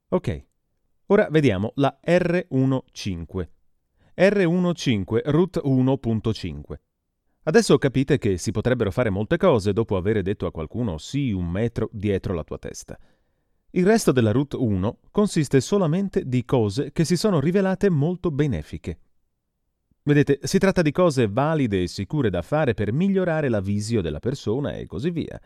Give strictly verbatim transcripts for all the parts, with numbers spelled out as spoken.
Ok, ora vediamo la R quindici. R quindici root uno punto cinque. Adesso capite che si potrebbero fare molte cose dopo aver detto a qualcuno sì un metro dietro la tua testa. Il resto della root uno consiste solamente di cose che si sono rivelate molto benefiche. Vedete, si tratta di cose valide e sicure da fare per migliorare la visio della persona e così via.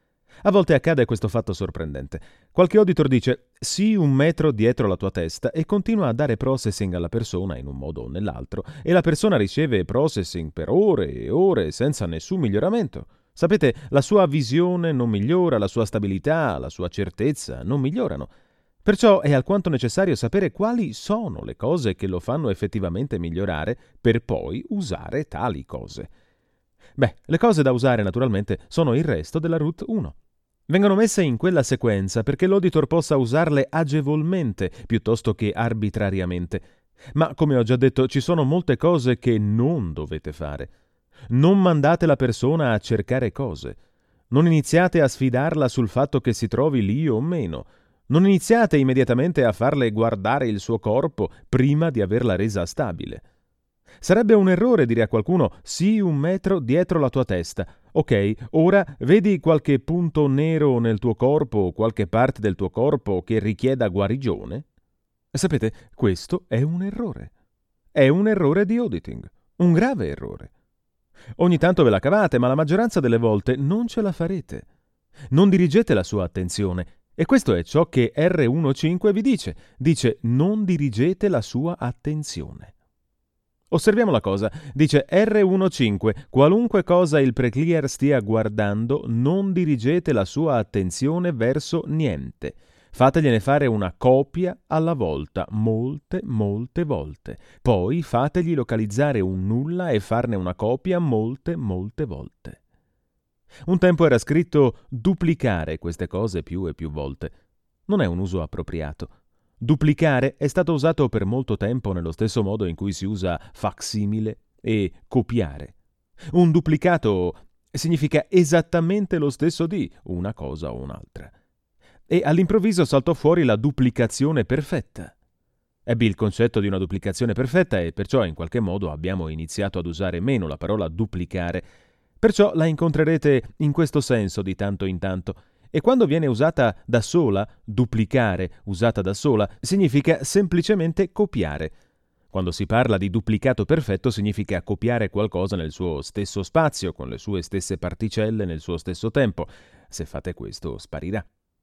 A volte accade questo fatto sorprendente. Qualche auditor dice sì un metro dietro la tua testa e continua a dare processing alla persona in un modo o nell'altro e la persona riceve processing per ore e ore senza nessun miglioramento. Sapete, la sua visione non migliora, la sua stabilità, la sua certezza non migliorano. Perciò è alquanto necessario sapere quali sono le cose che lo fanno effettivamente migliorare per poi usare tali cose. Beh, le cose da usare naturalmente sono il resto della root uno. Vengono messe in quella sequenza perché l'auditor possa usarle agevolmente piuttosto che arbitrariamente. Ma come ho già detto, ci sono molte cose che non dovete fare. Non mandate la persona a cercare cose. Non iniziate a sfidarla sul fatto che si trovi lì o meno. Non iniziate immediatamente a farle guardare il suo corpo prima di averla resa stabile. Sarebbe un errore dire a qualcuno sì un metro dietro la tua testa. Ok, ora vedi qualche punto nero nel tuo corpo o qualche parte del tuo corpo che richieda guarigione? Sapete, questo è un errore. È un errore di auditing. Un grave errore. Ogni tanto ve la cavate, ma la maggioranza delle volte non ce la farete. Non dirigete la sua attenzione. E questo è ciò che R quindici vi dice. Dice non dirigete la sua attenzione. Osserviamo la cosa. Dice R quindici, qualunque cosa il pre-clear stia guardando, non dirigete la sua attenzione verso niente. Fategliene fare una copia alla volta, molte, molte volte. Poi fategli localizzare un nulla e farne una copia molte, molte volte. Un tempo era scritto duplicare queste cose più e più volte. Non è un uso appropriato. Duplicare è stato usato per molto tempo nello stesso modo in cui si usa facsimile e copiare. Un duplicato significa esattamente lo stesso di una cosa o un'altra. E all'improvviso saltò fuori la duplicazione perfetta. Ebbi il concetto di una duplicazione perfetta e perciò in qualche modo abbiamo iniziato ad usare meno la parola duplicare. Perciò la incontrerete in questo senso di tanto in tanto. E quando viene usata da sola, duplicare usata da sola, significa semplicemente copiare. Quando si parla di duplicato perfetto significa copiare qualcosa nel suo stesso spazio, con le sue stesse particelle nel suo stesso tempo. Se fate questo, sparirà.